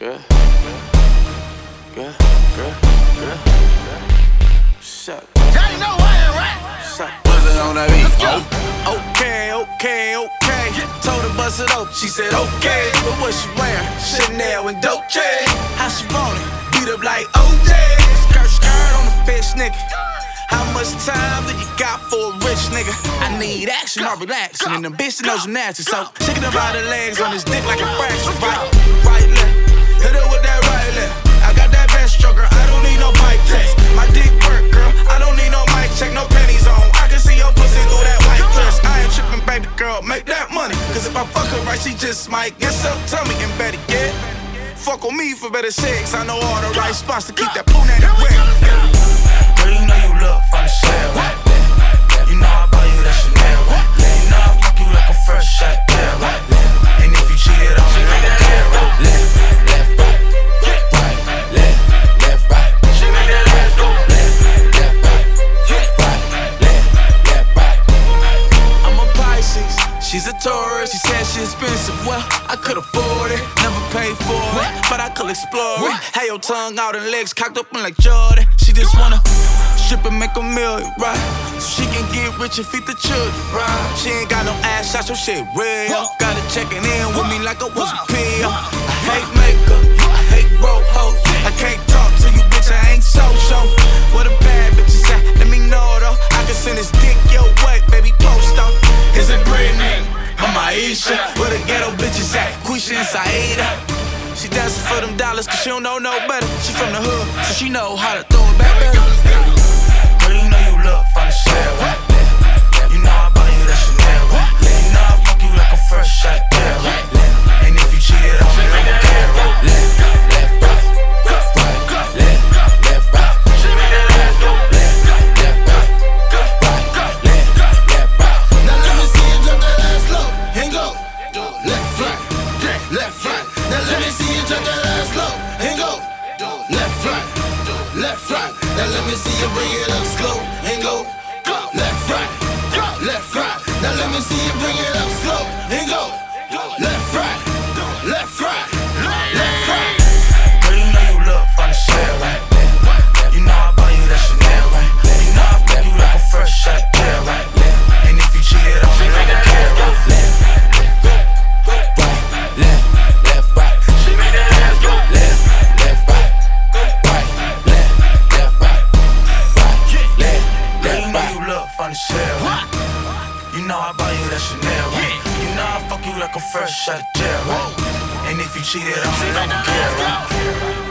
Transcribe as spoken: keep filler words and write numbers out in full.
Girl, girl, girl, girl. Shut up. Daddy know I ain't right. Shut up. Put it on that beat. Oh. Okay, okay, okay. Told her bust it open, she said okay. But what she wearing? Chanel and Dolce. How she want it? Beat up like O J. Skirt, skirt on the bitch, nigga. How much time do you got for a rich nigga? I need action, not relaxing. And the bitch knows gymnastics. So shaking her by the legs on his dick like a fraction. Right, right, left. Hit her with that right left. I got that best stroker, I don't need no mic test. My dick work, girl, I don't need no mic check, no panties on. I can see your pussy through that white dress. I ain't tripping, baby girl, make that money. Cause if I fuck her right, she just might get some tummy and better get. Fuck on me for better sex. I know all the right spots to keep that punani wet. Girl, you know you look from the shell. You know I buy you that Chanel. You know I fuck you like a first shot girl. And if you cheated on me, I don't care. Left, left, right, right, left, left, right. She make that ass go left, left, right, right, left, left, right. I'm a Pisces, she's a Taurus. She said she expensive, well, I could afford it. Never paid for it, but I could explore it. Had your tongue out and legs cocked up in like Jordan. She just wanna strip and make a million, right? So she can get rich and feed the children, right? She ain't got no ass shots, so shit real. Got her checking in with me like I was a pill. I hate makeup, I hate broke hoes. I can't talk to you, bitch, I ain't so-so. What a bad bitch is at, let me know though. I can send this dick your way, baby, post up. Is it Britney? I'm Aisha. Where the ghetto bitches at? Quisha and Saida. She dancing for them dollars cause she don't know no better. She from the hood, so she know how to throw it back better. Girl, you know you look from the shell. You know I buy you that Chanel. You know I fuck you like a first shot girl. And if you cheated on me, I don't care. Left, left, right, right, left, left, right. She make that ass go left, left, right, right, left, left, right. Now let me see you drop that ass low and go left, right, left, right. Now let me see you drop that ass low and go left, right, left, right. Now let me see you bring it up slow and go left, right, left, right. Now let me see you bring it up slow and go left, right, left, right, left, right. Girl, you know you look from the shell, right? You know I buy you that Chanel, right? You know I fuck you like a first shot girl, right? And if you cheated on me, I don't care. Left, right, left, left, right. She make that ass go left, left, right, right, left, left, right, right, left, left, right. You look from the shell, right? You know I buy you that Chanel, right? You know I fuck you like a fresh shot of jail, right? And if you cheated on me, I don't care, right?